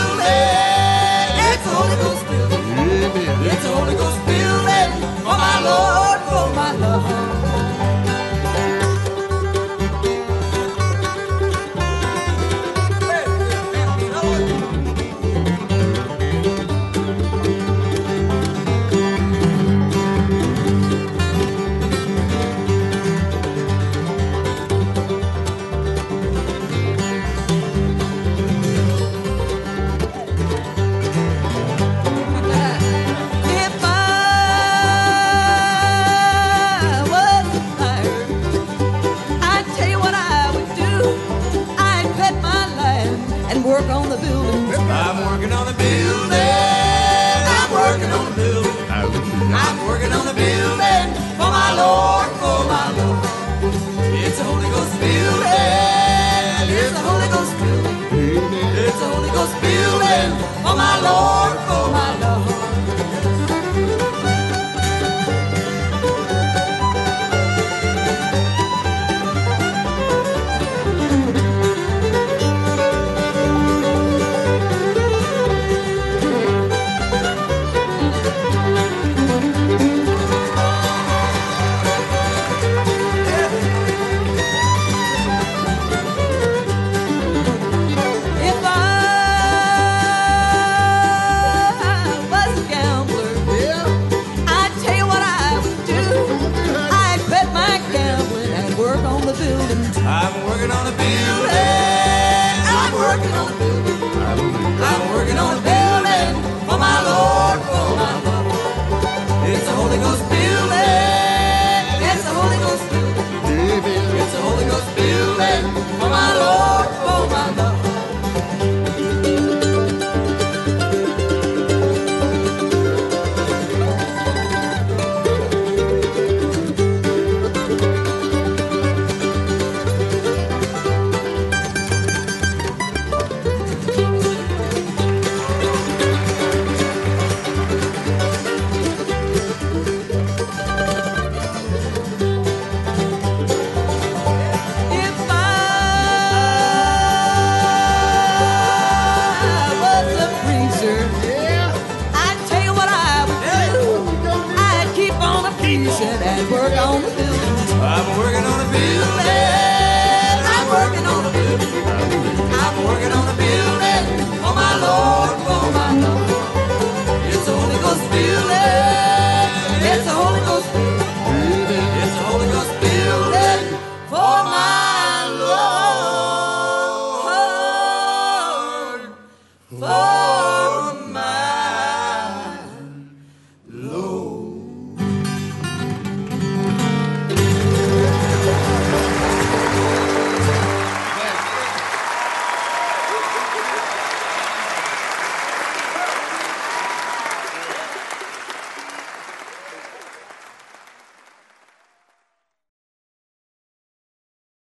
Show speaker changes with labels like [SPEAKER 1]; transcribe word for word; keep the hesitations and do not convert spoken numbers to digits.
[SPEAKER 1] building. It's a Holy Ghost building. It's a Holy Ghost building for my Lord, for my Lord. Work on the building.
[SPEAKER 2] I'm working on the building.
[SPEAKER 1] I'm working on the building.
[SPEAKER 2] I'm working on the building
[SPEAKER 1] For my Lord, for my Lord.
[SPEAKER 2] It's a Holy Ghost building.
[SPEAKER 1] It's a Holy Ghost building. It's a Holy Ghost building for my Lord, for